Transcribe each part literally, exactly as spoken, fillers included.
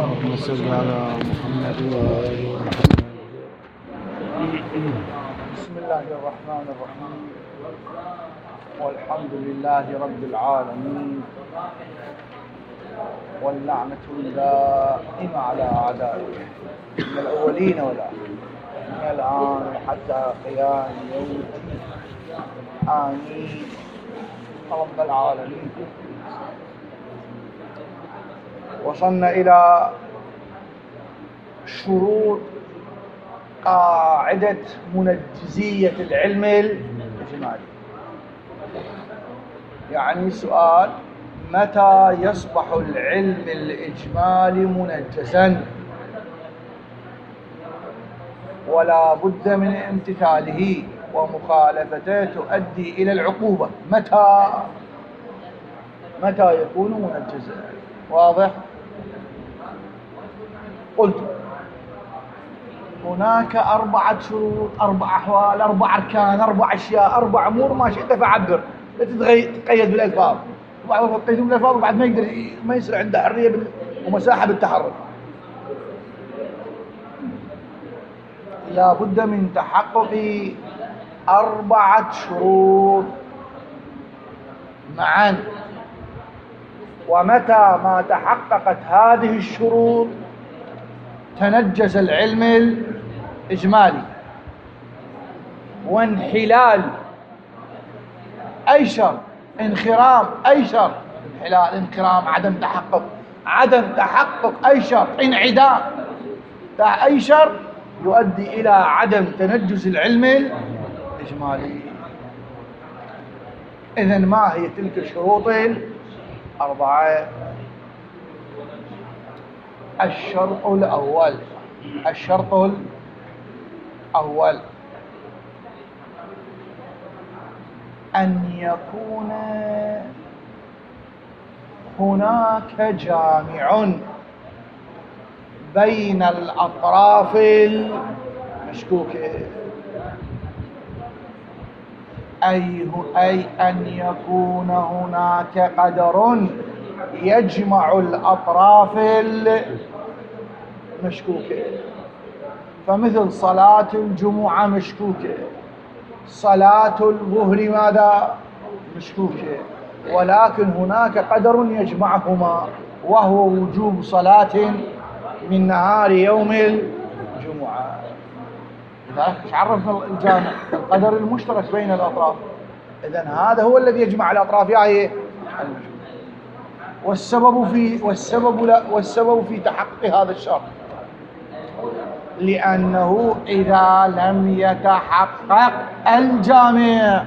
اللهم صل على محمد وآل محمد. بسم الله الرحمن الرحيم، والحمد لله رب العالمين، واللعنة الدائمة على أعدائه من الأولين والآخرين من الآن حتى قيام يوم الدين. آمين رب العالمين. وصلنا إلى شروط قاعدة منجزية العلم الإجمالي. يعني سؤال: متى يصبح العلم الإجمالي منجزا ولا بد من امتثاله ومخالفته تؤدي إلى العقوبة؟ متى متى يكون منجزا؟ واضح؟ قلت هناك أربعة شروط، أربع أحوال، أربع أركان، أربع أشياء، أربع أمور، ما شئت فعبر، لا تتقيد بالألفاظ. بعض يقيدون بالألفاظ وبعد ما يقدر ما يصير عنده حرية ومساحة بالتحرك. لا بد من تحقق أربعة شروط معا، ومتى ما تحققت هذه الشروط تنجز العلم الإجمالي. وانحلال أي شرط، انخرام أي شرط، انحلال، انخرام، عدم تحقق، عدم تحقق أي شرط، انعدام أي شرط يؤدي إلى عدم تنجز العلم الإجمالي. إذن ما هي تلك الشروط الأربعة؟ الشرط الأول الشرط الأول أن يكون هناك جامع بين الأطراف المشكوكة، أي أي أن يكون هناك قدر يجمع الأطراف المشكوكة. فمثل صلاة الجمعة مشكوكة، صلاة الظهر ماذا؟ مشكوكة، ولكن هناك قدر يجمعهما وهو وجوب صلاة من نهار يوم الجمعة. لذلك عرفنا الجامع القدر المشترك بين الأطراف. إذن هذا هو الذي يجمع الأطراف يعني المشكوكة. والسبب في والسبب لا والسبب في تحقق هذا الشرط لأنه إذا لم يتحقق الجامع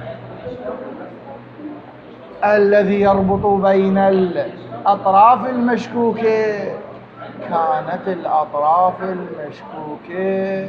الذي يربط بين الأطراف المشكوكة كانت الأطراف المشكوكة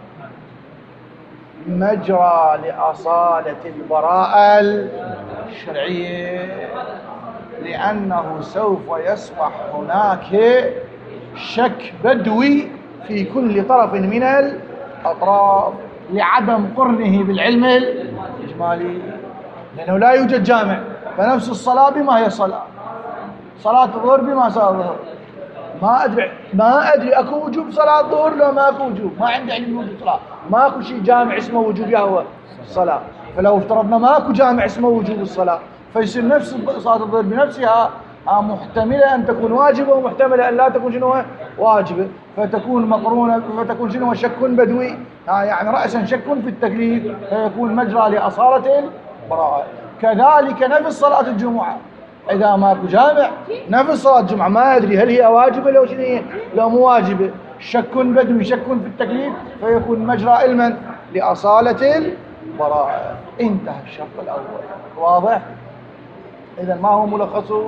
مجرى لأصالة البراءة الشرعية، لأنه سوف يصبح هناك شك بدوي في كل طرف من الأطراف لعدم قرنه بالعلم الإجمالي، لأنه لا يوجد جامع. فنفس الصلاة بما هي صلاة، صلاة الظهر بما صلاة الظهر، ما أدري ما أدري أكو وجوب صلاة الظهر لو ما أكو وجوب، ما عندي علم وجوب صلاة، ما أكو شيء جامع اسمه وجوب يهوى الصلاة. فلو افترضنا ما أكو جامع اسمه وجوب الصلاة فيصير نفس صلاة الظهر بنفسها محتملة أن تكون واجبة ومحتملة أن لا تكون شنو واجبة، فتكون مقرونة، فتكون شنو شك بدوي، يعني رأسا شك في التكليف، فيكون مجرى لأصالة البراءة. كذلك نفس صلاة الجمعة إذا ماكو جامع، نفس صلاة الجمعة ما أدري هل هي واجبة لو شنو هي لو مو واجبة، شك بدوي شك في التكليف، فيكون مجرى علما لأصالة البراءة. انتهى الشرط الأول. واضح؟ إذا ما هو ملخصه؟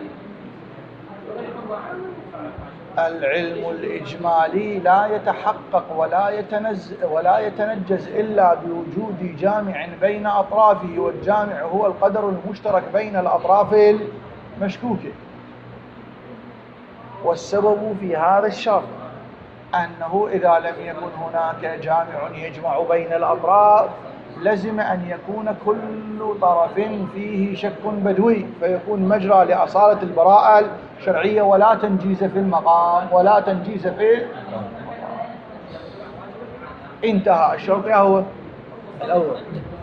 العلم الإجمالي لا يتحقق ولا يتنز ولا يتنجز إلا بوجود جامع بين أطرافه، والجامع هو القدر المشترك بين الأطراف المشكوكة. والسبب في هذا الشرط أنه إذا لم يكن هناك جامع يجمع بين الأطراف لزم أن يكون كل طرف فيه شك بدوي، فيكون مجرى لأصالة البراءة الشرعية ولا تنجيز في المقام ولا تنجيز في المقام. انتهى الشرط. هو الأول.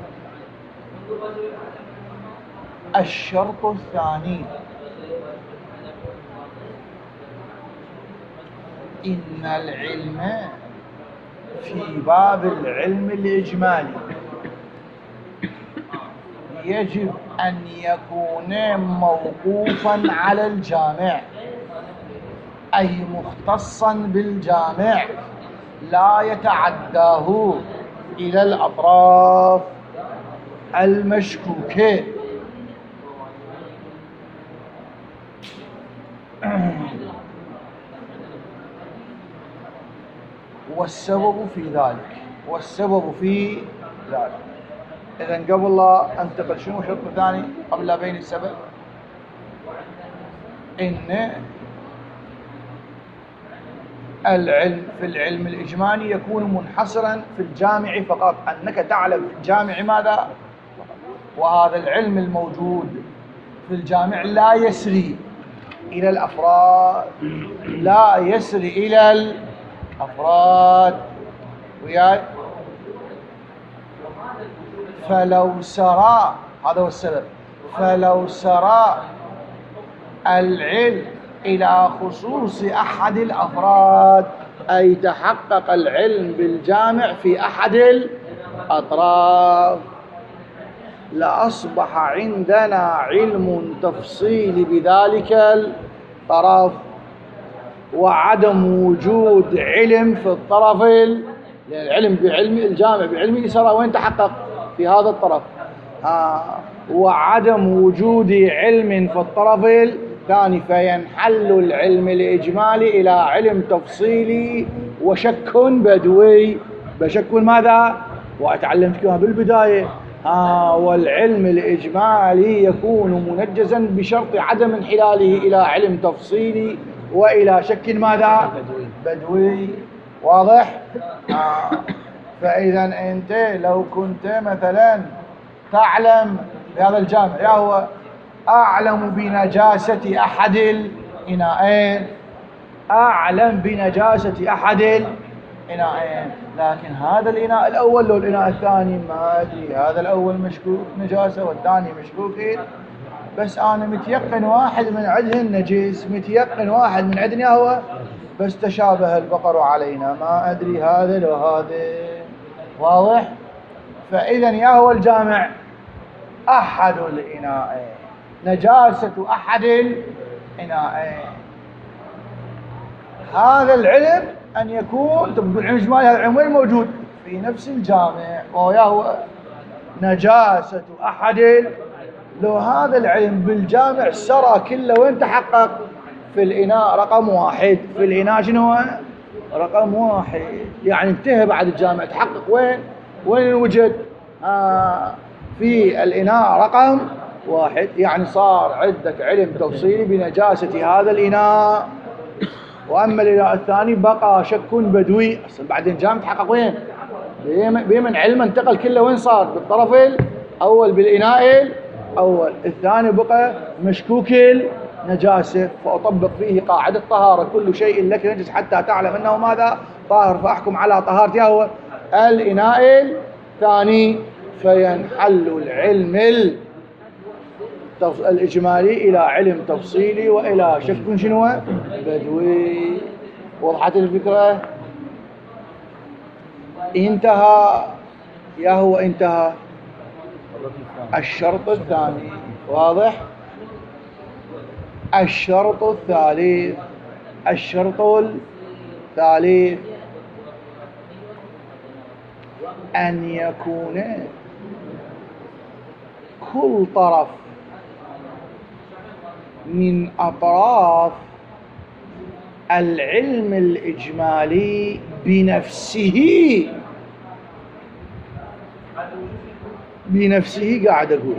الشرط الثاني إن العلم في باب العلم الإجمالي يجب أن يكون موقوفا على الجامع، أي مختصا بالجامع، لا يتعداه إلى الأطراف المشكوكة. والسبب في ذلك والسبب في ذلك إذن قبل لا أنتقل شنو شرط ثاني قبل لا بين السبب؟ إن العلم في العلم الإجمالي يكون منحصرا في الجامع فقط، أنك تعلم في الجامع ماذا، وهذا العلم الموجود في الجامع لا يسري إلى الأفراد، لا يسري إلى الأفراد وياي. فلو سرى، هذا هو السبب، فلو سرى العلم إلى خصوص أحد الأفراد، أي تحقق العلم بالجامع في أحد الأطراف، لأصبح عندنا علم تفصيلي بذلك الطرف، وعدم وجود علم في الطرف العلم بعلم الجامع بعلمه سرى وين تحقق في هذا الطرف، آه وعدم وجود علم في الطرف الثاني، فينحل العلم الإجمالي إلى علم تفصيلي وشك بدوي. بشك ماذا؟ وأتعلمت كما بالبداية، آه والعلم الإجمالي يكون منجزا بشرط عدم انحلاله إلى علم تفصيلي وإلى شك ماذا؟ بدوي. واضح؟ آه. فإذا أنت لو كنت مثلا تعلم بهذا الجامع، يا هو أعلم بنجاسة أحد الإناءين، أعلم بنجاسة أحد الإناءين، لكن هذا الإناء الأول لو الإناء الثاني ما أدري، هذا الأول مشكوك نجاسة والثاني مشكوك، بس أنا متيقن واحد من عندهن نجس، متيقن واحد من عندنا هو، بس تشابه البقر علينا، ما أدري هذا لو هذا. واضح؟ فإذا يا هو الجامع أحد الإناءين، نجاسة أحد الإناءين، هذا العلم أن يكون تقول العلم الإجمالي، هذا العلم وين موجود؟ في نفس الجامع، وهو يا هو نجاسة أحد. لو هذا العلم بالجامع سرى كله وين تحقق؟ في الإناء رقم واحد، في الإناء شنو هو؟ رقم واحد، يعني انتهى بعد الجامع، تحقق وين؟ وين وجد؟ آه في الإناء رقم واحد، يعني صار عندك علم تفصيلي بنجاسة هذا الإناء. وأما الإناء الثاني بقى شك بدوي، أصلا بعدين الجامع تحقق وين؟ بمن علم انتقل كله وين صار؟ بالطرف الأول بالإناء الأول، الثاني بقى مشكوك النجاسة، فأطبق فيه قاعدة طهارة، كل شيء لك نجس حتى تعلم أنه ماذا؟ طاهر، فأحكم على طهارته هو الإناء الثاني، فينحل العلم الإجمالي إلى علم تفصيلي وإلى شك شنو؟ بدوي. وضحت الفكرة؟ انتهى يا هو انتهى الشرط الثاني. واضح؟ الشرط الثالث الشرط الثالث أن يكون كل طرف من أطراف العلم الإجمالي بنفسه بنفسه قاعد أقول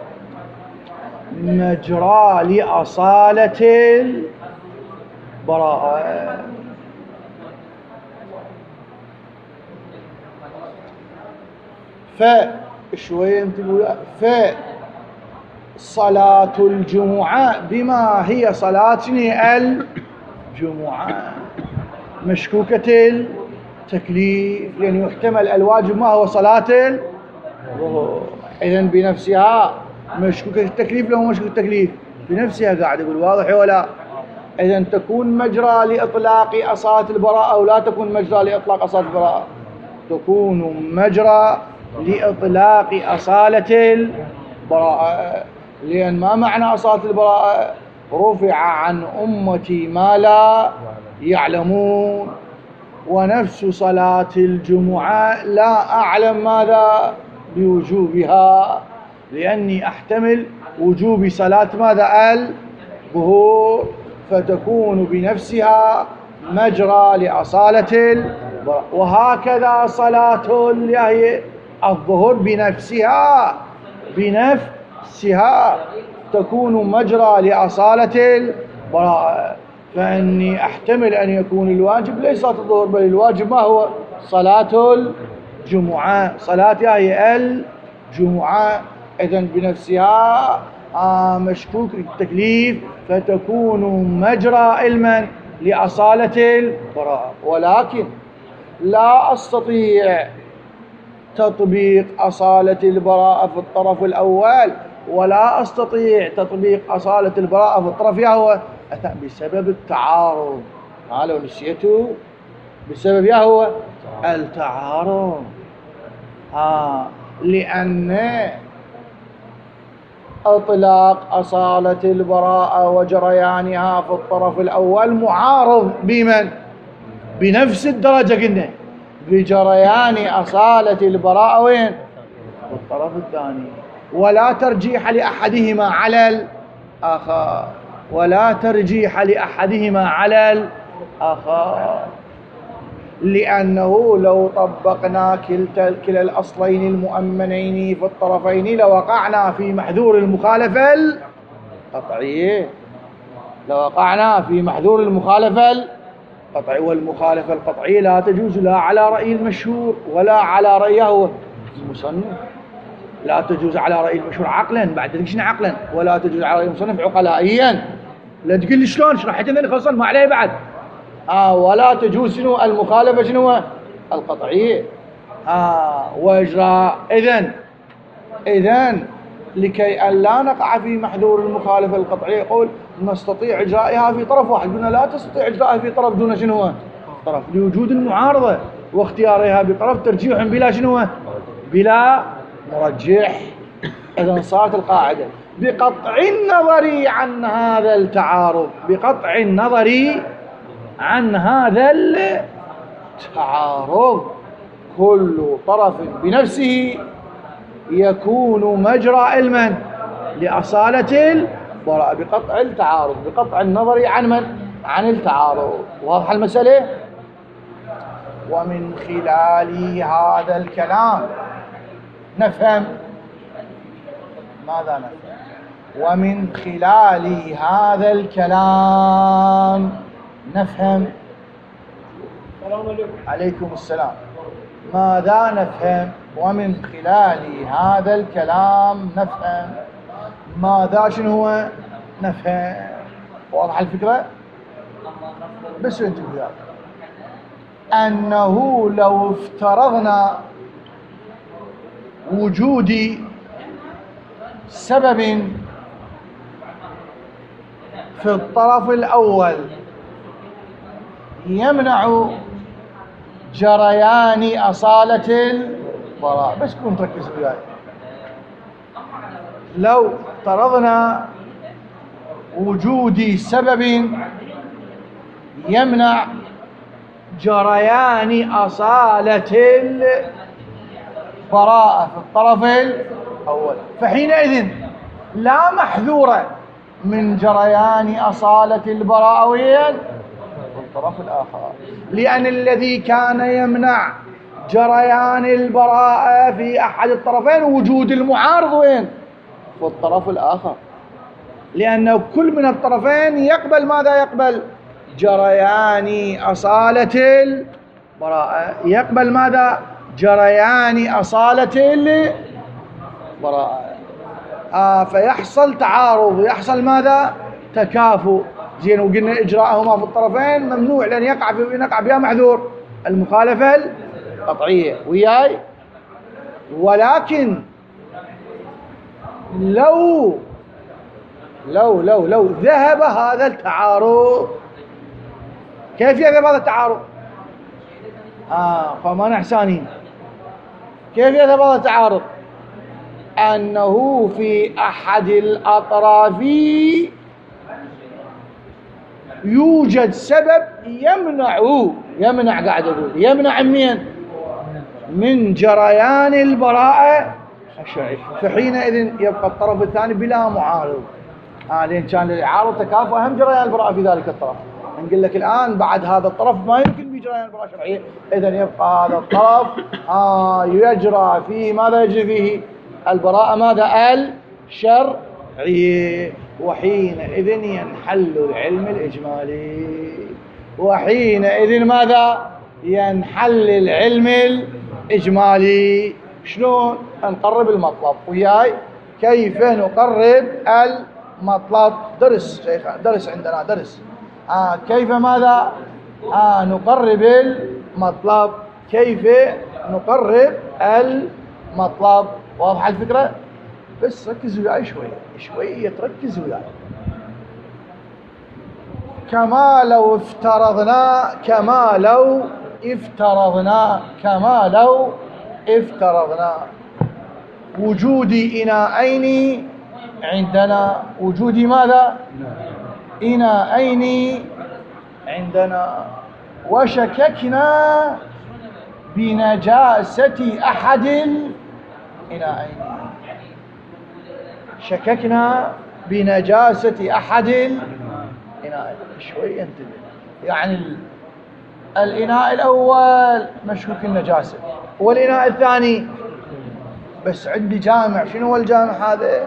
مجرى لأصالة البراءة. ف شوية تقول فصلاة الجمعة بما هي صلاة الجمعة مشكوكة التكليف، لأن يحتمل الواجب ما هو صلاة الظهر، إذن بنفسها مشكوكة التكليف. لو مشكوكة التكليف بنفسها قاعد يقول واضح ولا؟ إذن تكون مجرى لإطلاق أصالة البراءة أو لا تكون مجرى لإطلاق أصالة البراءة؟ تكون مجرى لإطلاق أصالة البراءة، لأن ما معنى أصالة البراءة؟ رفع عن أمتي ما لا يعلمون، ونفس صلاة الجمعة لا أعلم ماذا بوجوبها، لأني أحتمل وجوب صلاة ماذا الظهور، فتكون بنفسها مجرى لأصالة البراءة. وهكذا صلاة الظهر بنفسها بنفسها تكون مجرى لأصالة البراءة، فإني أحتمل أن يكون الواجب ليس صلاة الظهر، بل الواجب ما هو؟ صلاة الجمعة، صلاة هي الجمعة. إذن بنفسها آه مشكوك التكليف، فتكون مجرى علما لأصالة البراءة. ولكن لا أستطيع تطبيق أصالة البراءة في الطرف الأول، ولا أستطيع تطبيق أصالة البراءة في الطرف يهوى بسبب التعارض. ها لو نسيته بسبب يهوى التعارض، ها لأن إطلاق أصالة البراءة وجريانها في الطرف الأول معارض بمن؟ بنفس الدرجة قلنا بجريان أصالة البراءة وين؟ في الطرف الثاني، ولا ترجيح لأحدهما على الآخر، ولا ترجيح لأحدهما على الآخر، لأنه لو طبقنا كلتا كلا الأصلين المؤمنين في الطرفين لوقعنا في محذور المخالفة القطعية، لوقعنا في محذور المخالفة القطعية، والمخالفة القطعية لا تجوز لا على رأي المشهور ولا على رأيه المصنف، لا تجوز على رأي المشهور عقلا، بعد ذلك شنو عقلا؟ ولا تجوز على رأي المصنف عقلائيا. لا تقول لي شلون شرحت لنا خلصنا ما عليه بعد. آه ولا تجوز شنو المخالفة شنو القطعية. آه واجراء إذن إذن لكي أن لا نقع في محذور المخالفة القطعية يقول نستطيع إجرائها في طرف واحد، قلنا لا تستطيع إجرائها في طرف دون شنو طرف، لوجود المعارضة، واختيارها بطرف ترجيح بلا شنو بلا مرجح. إذن صارت القاعدة بقطع النظر عن هذا التعارض، بقطع النظر عن هذا التعارض كل طرف بنفسه يكون مجرى علما لأصالة البراءة بقطع التعارض، بقطع النظر عن من؟ عن التعارض. واضح المسألة؟ ومن خلال هذا الكلام نفهم ماذا نفهم؟ ومن خلال هذا الكلام نفهم عليكم السلام ماذا نفهم؟ ومن خلال هذا الكلام نفهم ماذا شنو هو نفهم. واضح الفكرة؟ بس انتم وياي أنه لو افترضنا وجود سبب في الطرف الأول يمنع جريان أصالة البراءة، بس كون تركز وياي، لو افترضنا وجود سبب يمنع جريان أصالة البراءة في الطرف الأول، فحينئذ لا محذور من جريان أصالة البراءة وين؟ في الطرف الآخر، لأن الذي كان يمنع جريان البراءة في أحد الطرفين وجود المعارض وين؟ في الطرف الآخر، لأنه كل من الطرفين يقبل ماذا يقبل؟ جريان أصالة البراءة، يقبل ماذا؟ جريان أصالة براءة. آه فيحصل تعارض ويحصل ماذا؟ تكافؤ. زين، وقلنا إجراءهما في الطرفين ممنوع لأن يقع في يقع بها محذور المخالفة القطعية. وياي؟ ولكن لو لو لو لو ذهب هذا التعارض، كيف يذهب هذا التعارض؟ آه فما إحسانين. كيف يذهب هذا التعارض؟ أنه في أحد الأطراف يوجد سبب يمنع يمنع قاعد أقول يمنع من من جريان البراءة الشرعية، فحينئذ يبقى الطرف الثاني بلا معارض. آه لأن كان للعارض تكافؤ أهم جريان البراءة في ذلك الطرف. نقول لك الآن بعد هذا الطرف ما يمكن بجريان البراءة الشرعية، إذن يبقى هذا الطرف آه يجرى فيه ماذا يجري فيه؟ البراءة ماذا؟ الشرعية. وحينئذ ينحل العلم الإجمالي. وحينئذ ماذا؟ ينحل العلم الإجمالي. شلون؟ نقرب المطلب. وياي؟ كيف نقرب المطلب؟ درس شيخ، درس عندنا درس. آه كيف ماذا؟ آه نقرب المطلب. كيف نقرب المطلب؟ واضحة الفكرة؟ بس ركز وياي شوية شوية، تركز وياي. كما لو افترضنا كما لو افترضنا كما لو افترضنا وجود إناءين عندنا. وجود ماذا؟ إناءين عندنا، وشككنا بنجاسة أحد الإناءين. شككنا بنجاسة أحد الإناءين. شوي انتبه. يعني الإناء الأول مشكوك النجاسة، والإناء الثاني بس عندي جامع. شنو هو الجامع هذا؟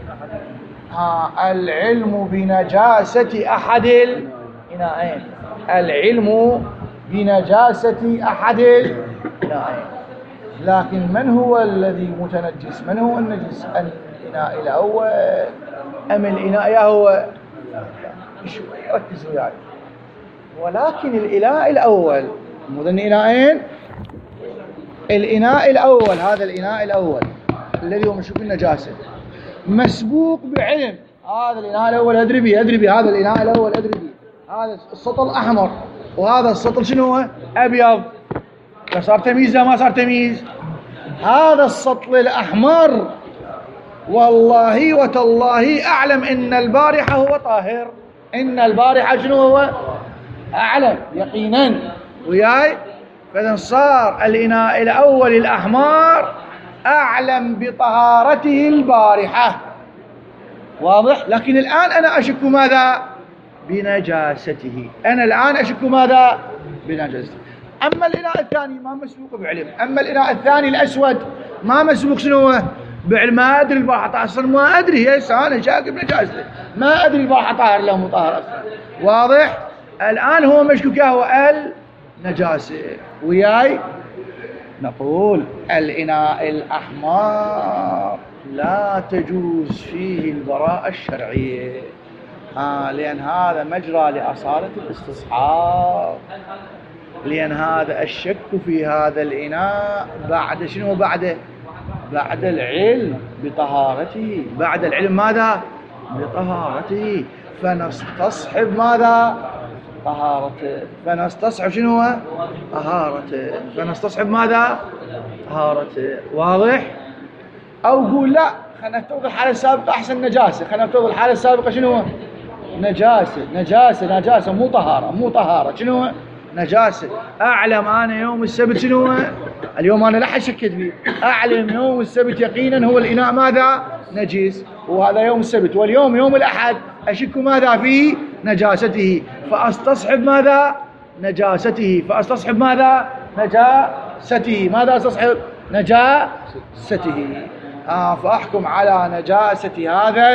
ها العلم بنجاسة أحد الإناءين. العلم بنجاسة أحد الإناءين. لكن من هو الذي متنجس؟ من هو النجس؟ الإناء الأول أم الإناء يا هو؟ شوي ركزوا وياي. ولكن الإناء الأول مو ذن إناءين. الإناء الأول، هذا الإناء الأول الذي هو مشكوك النجاسة مسبوق بعلم. هذا الإناء الأول أدري به أدري به هذا الإناء الأول أدري به هذا السطل أحمر وهذا السطل شنو هو؟ أبيض. فصار تمييز ما صار تمييز. هذا السطل الأحمر والله وتالله أعلم إن البارحة هو طاهر. إن البارحة شنو هو؟ أعلم يقينا. وياي؟ فإذا صار الإناء الأول الأحمر أعلم بطهارته البارحة. واضح؟ لكن الآن أنا أشك ماذا؟ بنجاسته. أنا الآن أشك ماذا؟ بنجاسته. أما الإناء الثاني ما مسبوق بعلم. أما الإناء الثاني الأسود ما مسبوق شنو؟ بعلم. ما أدري البارحة أصلا، ما أدري. هسه أنا شاك بنجاسته، ما أدري البارحة طاهر له مطهر أصلا. واضح؟ الآن هو مشكوك هو النجاسة. وياي؟ نقول الإناء الأحمر لا تجوز فيه البراءة الشرعية. آه لأن هذا مجرى لأصالة الاستصحاب. لأن هذا الشك في هذا الإناء بعد شنو؟ بعد بعد العلم بطهارته. بعد العلم ماذا؟ بطهارته. فنستصحب ماذا؟ طهارته. فنستصحب شنو؟ طهارته. فنستصحب ماذا؟ طهارته. واضح؟ أو قول لا خلينا نفترض الحالة السابقة أحسن نجاسة. خلينا نفترض الحالة السابقة شنو؟ نجاسة نجاسة نجاسة مو طهارة مو طهارة. شنو؟ نجاسة. أعلم أنا يوم السبت شنو؟ اليوم أنا لا أحد شكت فيه. أعلم يوم السبت يقينا هو الإناء ماذا؟ نجيس. وهذا يوم السبت. واليوم يوم الأحد أشك ماذا فيه؟ نجاسته. فأستصحب ماذا؟ نجاسته. فأستصحب ماذا؟ نجاسته. ماذا أستصحب؟ نجاسته. آه فأحكم على نجاسة هذا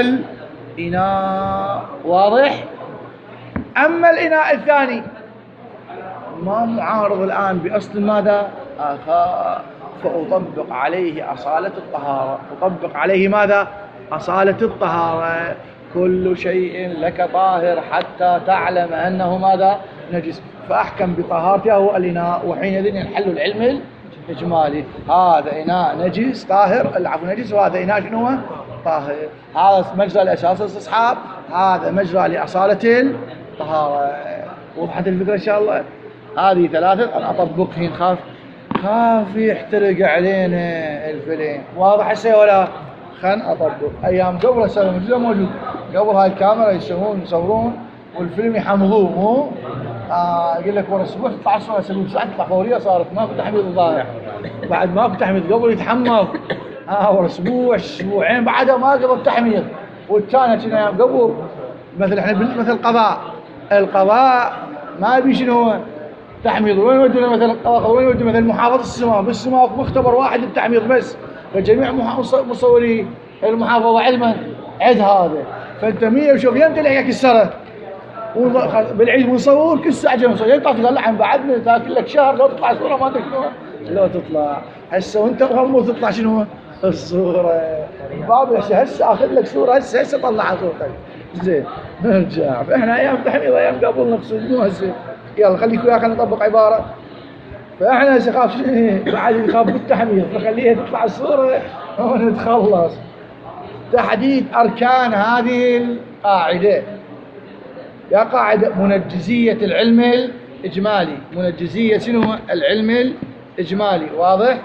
الإناء. واضح؟ أما الإناء الثاني ما معارض الآن بأصل ماذا؟ آخر. فأطبق عليه أصالة الطهارة. أطبق عليه ماذا؟ أصالة الطهارة. كل شيء لك طاهر حتى تعلم أنه ماذا؟ نجس، فأحكم بطهارته هو الإناء، وحينئذ ينحل العلم الإجمالي. هذا إناء نجس طاهر، العفو نجس، وهذا إناء شنو هو؟ طاهر. هذا مجرى لأساس الاستصحاب، هذا مجرى لأصالة الطهارة. وضحت الفكرة إن شاء الله؟ هذه ثلاثة أنا أطبقهن، خاف خاف يحترق علينا الفيلم. واضح هسه ولا؟ خل أطبق. أيام قبل هسه موجود موجود قبل هاي الكاميرا يسوون يصورون والفيلم يحمضوه، مو آه يقول لك ورا اسبوع تطلع الصورة، يسوون ساعات تطلع فورية، صارت ماكو تحميض الضايع، بعد ماكو تحميض، قبل يتحمض اه ورا اسبوع اسبوعين بعدها ما قبل تحميض. والثانية كنا ايام قبل مثل احنا مثل قضاء، القضاء ما يبي شنو تحميض. وين يودون مثلا القضاء؟ وين يودون مثلا محافظة السماء؟ بالسماء مختبر واحد للتحميض بس، فجميع مصوري المحافظة علما عد هذا. فانت مية وشوف يمتى لحيك السنة بالعيد مصور كل ساعة جاي مصور، ينطق تطلع عن بعدنا تاكل لك شهر لو تطلع صورة ما تكتبها لو تطلع. هسه وانت مغمض تطلع شنو الصورة؟ باب هسه اخذ لك صورة، هسه هسه طلع صورتك. زين نرجع. فاحنا ايام تحميض ايام قبل نقصد، مو هسه. يلا خليك وياك خلينا نطبق عبارة. فاحنا هسه خاف بعد يخاف بالتحميض، فخليها تطلع الصورة ونتخلص. تحديد أركان هذه القاعدة. يا قاعدة منجزية العلم الإجمالي. منجزية شنو؟ العلم الإجمالي. واضح؟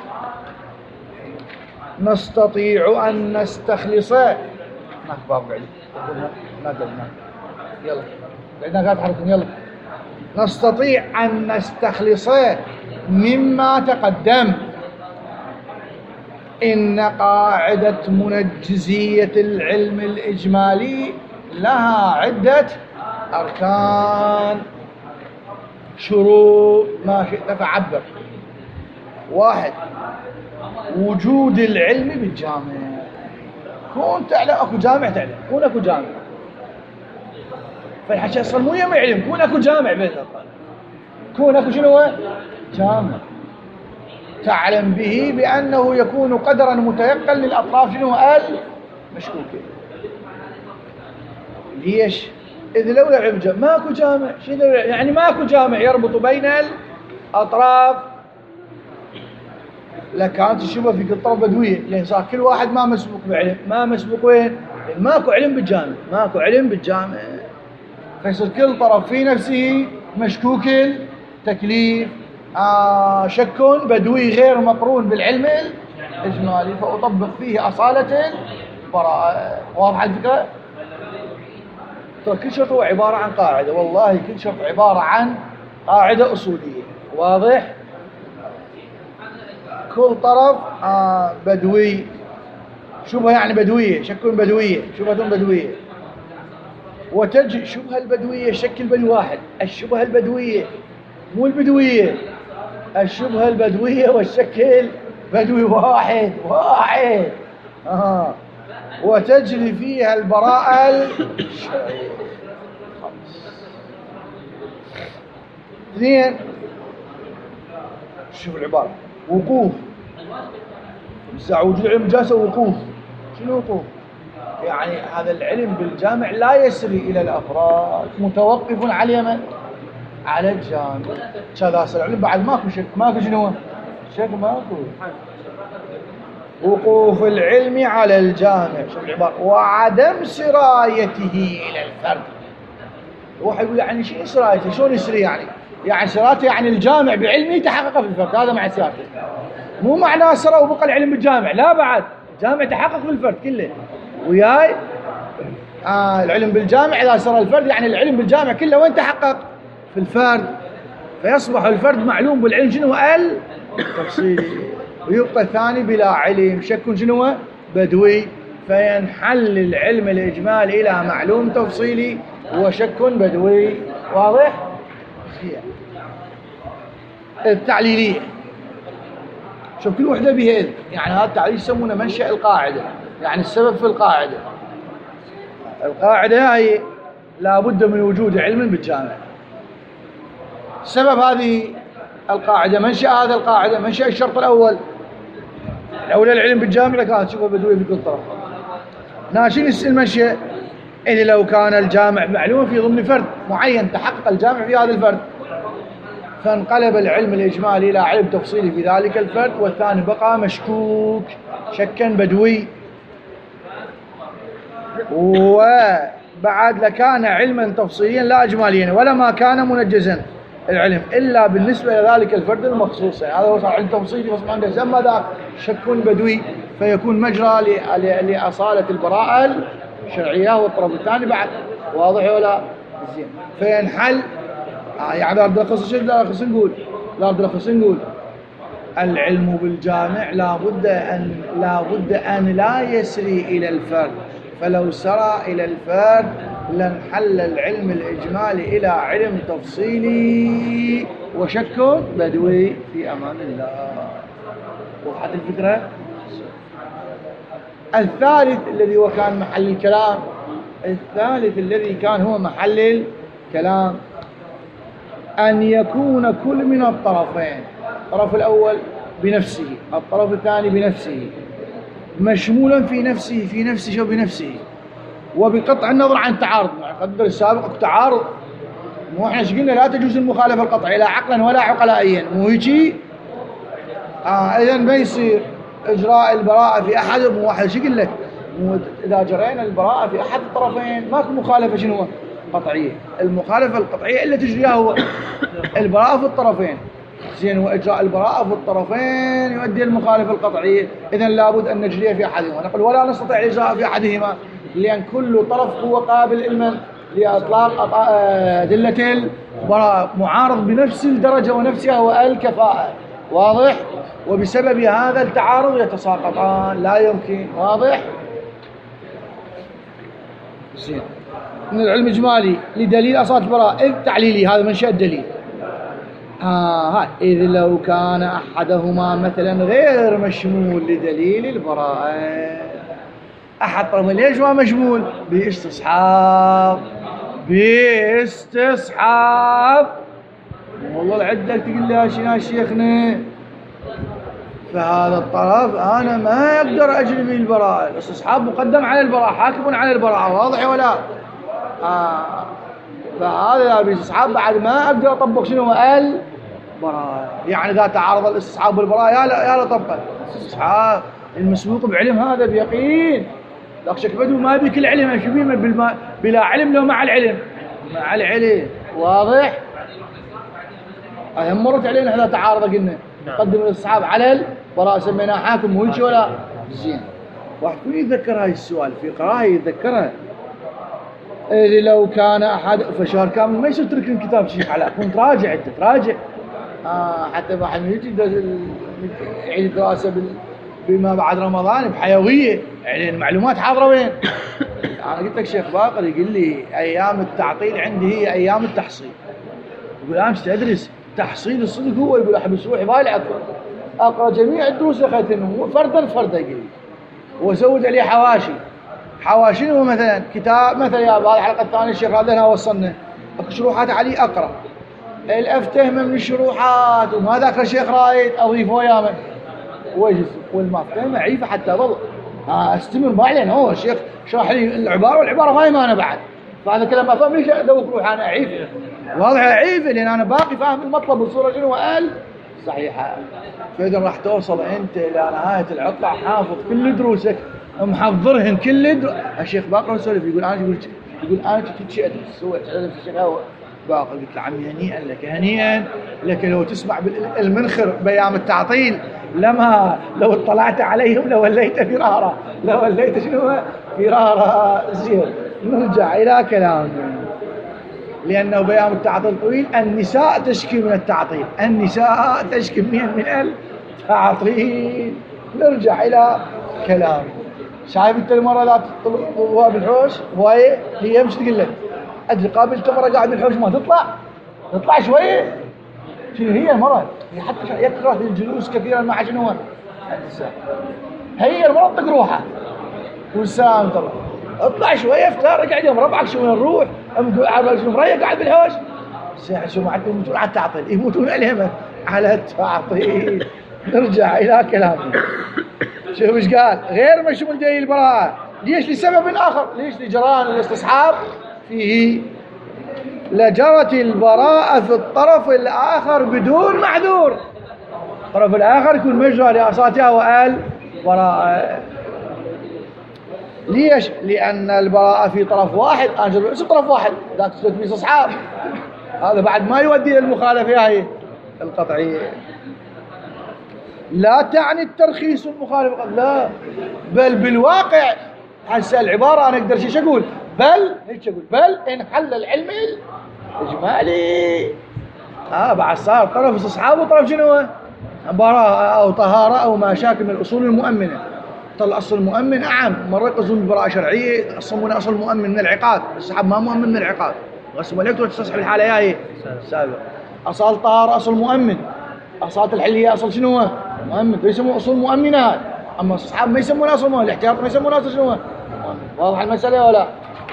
نستطيع أن نستخلص ما باب قاعد ما قلنا يلا قاعدين قاعد حركون يلا. نستطيع أن نستخلص مما تقدم إن قاعدة منجزية العلم الإجمالي لها عدة أركان شروط ما شئت فعبر. واحد، وجود العلم بالجامع. كون تعلم اكو جامع، تعلم كون اكو جامع، فالحكي اصلا مو يم علم، كون اكو جامع بين الاطراف، كون اكو شنو جامع تعلم به بانه يكون قدرا متيقن للاطراف شنو المشكوكه. ليش؟ إذ لولا علم جامع ماكو جامع، شنو يعني ماكو جامع يربط بين الأطراف لكانت الشبهة في كل طرف بدوية، لأن صار كل واحد ما مسبوق بعلم، ما مسبوق وين؟ لأن ماكو علم بالجامع، ماكو علم بالجامع، فيصير كل طرف في نفسه مشكوك التكليف، آه شك بدوي غير مقرون بالعلم الإجمالي، فأطبق فيه أصالة البراءة. واضح الفكرة؟ ترى كل شرط هو عبارة عن قاعدة، والله كل شرط عبارة عن قاعدة أصولية. واضح؟ كل طرف آه بدوي، شبهة يعني بدوية، شك بدوية، شبهة بدوية، وتجي شبهة البدوية شكل بدوي واحد. الشبهة البدوية مو البدوية، الشبهة البدوية والشكل بدوي واحد واحد آه. وتجري فيها البراءة الشرعية. اثنين، شوف العبارة، وقوف. بس وجود علم جاسة وقوف. شنو وقوف؟ يعني هذا العلم بالجامع لا يسري إلى الأفراد، متوقف على من؟ على الجامع. كذا العلم بعد ماكو شك، ماكو شنو؟ شك ماكو. وقوف العلم على الجامع، شوف العبارة، وعدم سرايته إلى الفرد. واحد يقول يعني شنو سرايته؟ شلون يسري يعني؟ يعني سرايته يعني الجامع بعلمه تحقق في الفرد، هذا مع سياسته. مو معناه سرى وبقى العلم بالجامع، لا بعد الجامع تحقق في الفرد كله. وياي آه العلم بالجامع إذا سرى الفرد يعني العلم بالجامع كله وين تحقق؟ في الفرد، فيصبح الفرد معلوم بالعلم شنو التفصيلي، ويبقى الثاني بلا علم شك شنو بدوي، فينحل العلم الإجمالي إلى معلوم تفصيلي وشك بدوي. واضح؟ التعليلية، شوف كل وحدة بها إذن، يعني هذا التعليل يسمونه منشأ القاعدة، يعني السبب في القاعدة. القاعدة هي لابد من وجود علم بالجامع. سبب هذه القاعدة، منشأ هذه القاعدة، منشأ الشرط الأول لولا العلم بالجامع كانت تشوفها بدوية في كل طرف. ناشين المشي إذا لو كان الجامع معلوم في ضمن فرد معين تحقق الجامع في هذا الفرد، فانقلب العلم الإجمالي إلى علم تفصيلي في ذلك الفرد، والثاني بقى مشكوك شكا بدوي. وبعد لكان علما تفصيليا لا إجماليا، ولا ما كان منجزا العلم إلا بالنسبة إلى ذلك الفرد المخصوص. يعني هذا هو علم تفصيلي فصبح عنده يسمى ذاك شك بدوي، فيكون مجرى لأصالة البراءة الشرعية، والطرف الثاني بعد واضح ولا زين. فينحل آه يعني لا نلخص لا نلخص نقول لا نلخص نقول العلم بالجامع لا بد أن لا بد أن لا يسري إلى الفرد، فلو سرى إلى الفرد لانحل العلم الإجمالي إلى علم تفصيلي وشك بدوي في أمان الله. وضحت الفكرة؟ الثالث الذي هو كان محل الكلام الثالث الذي كان هو محل الكلام أن يكون كل من الطرفين، الطرف الأول بنفسه، الطرف الثاني بنفسه، مشمولا في نفسه في نفسه شو بنفسه، وبقطع النظر عن تعارض. قدر السابق تعارض، مو احنا ايش قلنا؟ لا تجوز المخالفة القطعية لا عقلا ولا عقلائيا، مو هيجي؟ آه إذا ما يصير إجراء البراءة في أحدهم. واحد شو يقول لك؟ إذا جرينا البراءة في أحد الطرفين ماكو مخالفة شنو؟ قطعية. المخالفة القطعية إلا تجريها هو البراءة في الطرفين. زين، وإجراء البراءة في الطرفين يؤدي المخالفة القطعية، إذا لابد أن نجريها في أحدهما. نقول ولا نستطيع الإجراء في أحدهما، لأن كل طرف هو قابل إلما لإطلاق أدلة البراءة، معارض بنفس الدرجة ونفسها والكفاءة. واضح؟ وبسبب هذا التعارض يتساقطان، لا يمكن. واضح؟ زين. من العلم الإجمالي لدليل أصالة البراءة إذ تعليلي، هذا منشأ الدليل. آه إذ لو كان أحدهما مثلا غير مشمول لدليل البراءة، أحد طرفين ليش ما مشمول؟ باستصحاب باستصحاب والله العدة تقول لي يا شيخنا شيخنا فهذا الطرف أنا ما أقدر أجري به البراءة، الاستصحاب مقدم على البراءة، حاكم على البراءة. واضح ولا؟ آه فهذا الاستصحاب بعد ما أقدر أطبق شنو؟ البراءة. يعني إذا تعارض الاستصحاب والبراءة يا لا يا لا طبق الاستصحاب المسبوق بعلم هذا بيقين. لك شك بدو ما بيك العلم شو بيما بالما بلا علم لو مع العلم مع العلم. واضح؟ أهم مرت علينا إذا تعارض قلنا نقدم الاستصحاب على البراءة، سميناه حاكم ويجي ولا زين. واحد يكون يتذكر هاي السؤال في قراءة يتذكرها. إذ لو كان أحد فشهر كامل ما يصير ترك الكتاب شيخ على كنت راجع أنت تراجع آه حتى واحد يجي يعيد الدراسة بما بعد رمضان بحيوية، يعني المعلومات حاضرة وين؟ أنا قلت لك شيخ باقر يقول لي أيام التعطيل عندي هي أيام التحصيل. يقول أمس تدرس تحصيل الصدق، هو يقول أحبس روحي بالي أقرأ جميع الدروس اللي أخذتهم فردا فردا يقول لي، وأزود عليه حواشي. حواشي هو مثلا كتاب مثلا يا بعض الحلقة الثانية الشيخ هذا لنا وصلنا شروحات عليه أقرأ الأفتهم من الشروحات وما ذاك الشيخ رايد أضيفه يا من وجز والمفتهم عيفة حتى ظل استمر ما علينا. هو الشيخ شرح لي العبارة والعبارة فاهمة أنا بعد، فهذا كلام ما فهم ليش أدوك روح أنا عيفة. واضح عيفة لأن أنا باقي فاهم المطلب بالصورة شنو وقال صحيحة. فإذا راح توصل أنت إلى نهاية العطلة حافظ كل دروسك محضرهن كل در... الشيخ باقر يسولف يقول أنا يقول يقول أنا كنت شيء أدرس هو أدرس الشيخ هو باقر. قلت له عمي هنيئا لك هنيئا لك لو تسمع بالمنخر بأيام التعطيل لما لو اطلعت عليهم لوليت فرارا لوليت شنو فرارا. زين نرجع إلى كلامنا، لأنه بأيام التعطيل طويل النساء تشكي من التعطيل، النساء تشكي من التعطيل. نرجع إلى كلامنا. شايف انت المرة ذات هو بالحوش هواية هي مش تقول لك أدري قابلت مرة قاعد بالحوش ما تطلع تطلع شوية شنو هي المرة هي حتى يكره الجلوس كثيرا مع شنو هو هي المرة تطق روحها والسلام ترى اطلع شوية افتار قاعد يوم ربعك شو نروح شو مريق قاعد بالحوش شو ما عاد يموتون على التعطيل يموتون عليهم على التعطيل. نرجع إلى كلامنا. شوف ايش قال غير مشمول دليل البراءة. ليش؟ لسبب آخر. ليش؟ لجريان الاستصحاب فيه لجرت البراءة في الطرف الآخر بدون معذور. الطرف الآخر يكون مجرى لأصاتها وآل براءة. ليش؟ لأن البراءة في طرف واحد. أنا جرب اسم طرف واحد ذاك تسلك في استصحاب، هذا بعد ما يودي للمخالفة هاي القطعية. لا تعني الترخيص المخالفة، لا، بل بالواقع هسه العبارة أنا أقدر شيء أقول بل هيك أقول بل إن حل العلم الإجمالي. آه بعد صار طرف استصحاب وطرف شنو؟ براءة أو طهارة أو ما شاكل من الأصول المؤمنة. طلع أصل المؤمن أعم، مرة يقصدون براءة شرعية يقسمون أصل المؤمن من العقاد، الاستصحاب ما مؤمن من العقاد، قسموا لك تستصحب الحالة هاي السابقة. أصل طهارة أصل مؤمن، أصالة الحلية أصل شنو؟ مؤمن، يسمون أصول مؤمنة. أما الاستصحاب ما يسمون أصل مؤمن، الاحتياط ما يسمون أصل شنو؟ واضح المسألة ولا؟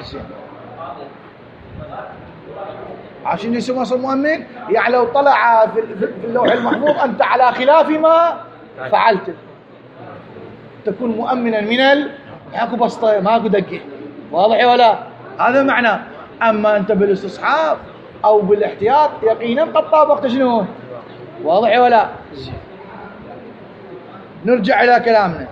عشان يسمون أصل مؤمن يعني لو طلع في اللوح المحفوظ أنت على خلاف ما فعلت تكون مؤمنا من ال ماكو بسطة ماكو دقة. واضح ولا؟ هذا معنى. أما أنت بالاستصحاب أو بالاحتياط يقينا قد طابقت شنو؟ واضح ولا؟ نرجع إلى كلامنا.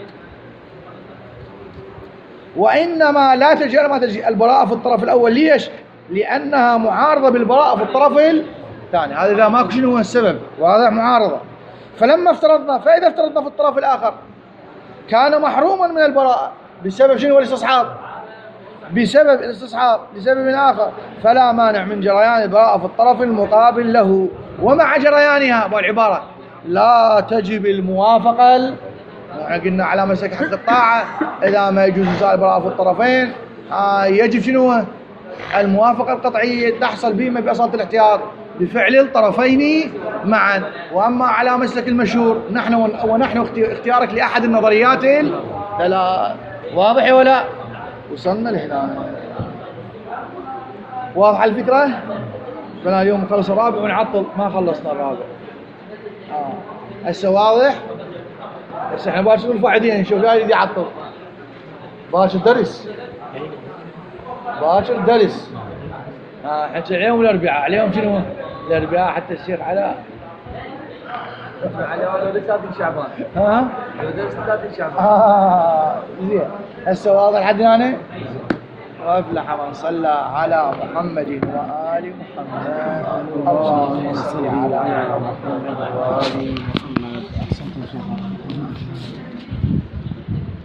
وإنما لا تجي ما تجي البراءة في الطرف الأول. ليش؟ لأنها معارضة بالبراءة في الطرف الثاني. هذا إذا ماكو شنو هو السبب، واضح؟ معارضة. فلما افترضنا فإذا افترضنا في الطرف الآخر كان محروما من البراءة بسبب شنو؟ الاستصحاب، بسبب الاستصحاب لسبب آخر، فلا مانع من جريان البراءة في الطرف المقابل له. ومع جريانها بالعبارة لا تجب الموافقة. احنا قلنا على مسلك حق الطاعة إذا ما يجوز إنزال البراءة في الطرفين آه يجب شنو؟ الموافقة القطعية تحصل بما بأصالة الاحتياط بفعل الطرفين معا. وأما على مسلك المشهور نحن ونحن اختيارك لأحد النظريات الثلاث. واضح ولا؟ وصلنا لهنا. واضح الفكرة؟ قلنا اليوم نخلص الرابع ونعطل ما خلصنا الرابع. آه. هسه واضح؟ هسه احنا باكر الفاعدين نشوف لا يريد يعطل. باكر درس. باكر درس. اه حتى اليوم الاربعاء، عليهم شنو؟ الاربعاء حتى الشيخ علاء. على درس ثلاثين شعبان. ها؟ درس ثلاثين شعبان. اه زين. هسه واضح لحد هنا؟ وافلح من صلى على محمد وآل محمد. اللهم صل على محمد وآل محمد.